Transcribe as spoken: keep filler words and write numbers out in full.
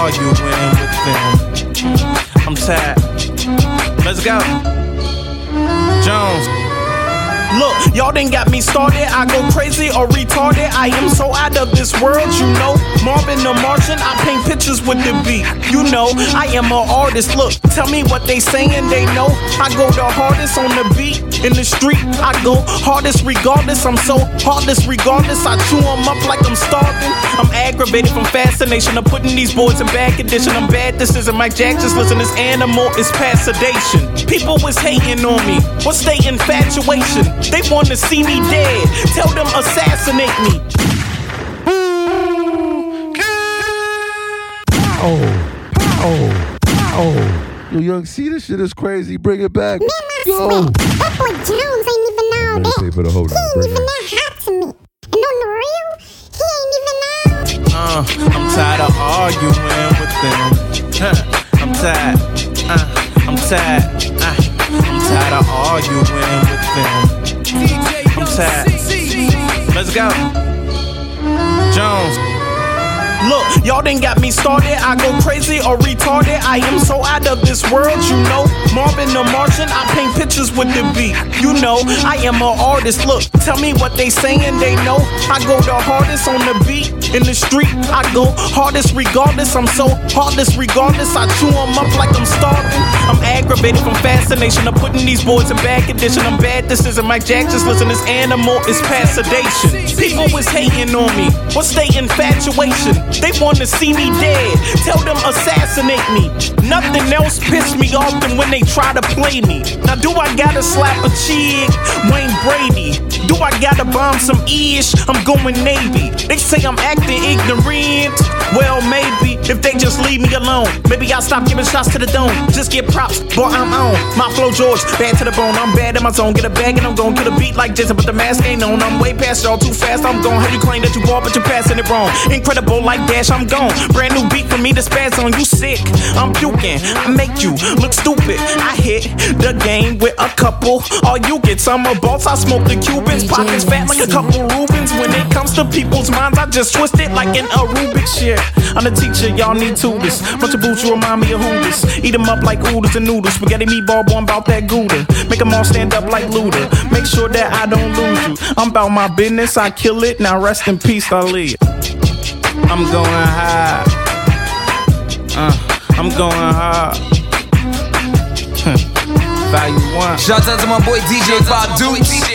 arguing with them. I'm tired. Let's go. Jones. Look, y'all done got me started. I go crazy or retarded. I am so out of this world, you know. Marvin the Martian, I paint pictures with the beat. You know, I am an artist. Look, tell me what they saying, they know. I go the hardest on the beat. In the street, I go hardest regardless. I'm so heartless regardless. I chew them up like I'm starving. I'm aggravated from fascination of putting these boys in bad condition. I'm bad, this isn't Mike Jack. Just listen, this animal is past sedation. People was hating on me. What's they infatuation? They wanna see me dead. Tell them assassinate me. Oh, oh, oh. Yo, Young C, this shit is crazy. Bring it back. Man, I Yo. swear, that boy Jones ain't even all that. Say for the whole he ain't bring even it. that hot to me. And on the real, he ain't even all. Uh, I'm tired of arguing with them. Huh, I'm tired. Uh, I'm tired. Uh, I'm tired of arguing with them. I'm tired. Let's go. Jones. Look, y'all done got me started. I go crazy or retarded. I am so out of this world, you know. Marvin the Martian, I paint pictures with the beat. You know, I am an artist. Look, tell me what they saying, they know. I go the hardest on the beat. In the street, I go hardest regardless. I'm so heartless regardless. I chew them up like I'm starving. I'm aggravated from fascination of putting these boys in bad condition. I'm bad, this isn't Mike Jack. Just listen, this animal is past sedation. People was hating on me. What's they infatuation? They wanna see me dead. Tell them assassinate me. Nothing else pissed me off than when they try to play me. Now do I gotta slap a chick? Wayne Brady. Do I gotta bomb some ish? I'm going Navy. They say I'm acting ignorant. Well, maybe if they just leave me alone, maybe I'll stop giving shots to the dome. Just get props, boy, I'm on. My flow George, bad to the bone. I'm bad in my zone. Get a bag and I'm gon' get a beat like Jason, but the mask ain't on. I'm way past y'all too fast. I'm gon' have you claim that you ball, but you're passing it wrong. Incredible like Dash, I'm gone. Brand new beat for me to spaz on. You sick, I'm puking. I make you look stupid. I hit the game with a couple. All you get summer balls. I smoke the Cubans. Pockets fat like a couple Rubens. When it comes to people's minds, I just twist it like an a Rubik shit. I'm the teacher, y'all need tutors. Bunch of boots, you remind me of Hooters. Eat them up like oodles and noodles. Spaghetti meatball, boy, I'm about that Gouda. Make them all stand up like Luda. Make sure that I don't lose you. I'm about my business, I kill it. Now rest in peace, Ali. I'm going high. Uh, I'm going high. Value one. Shout out to my boy D J Bob Dukes.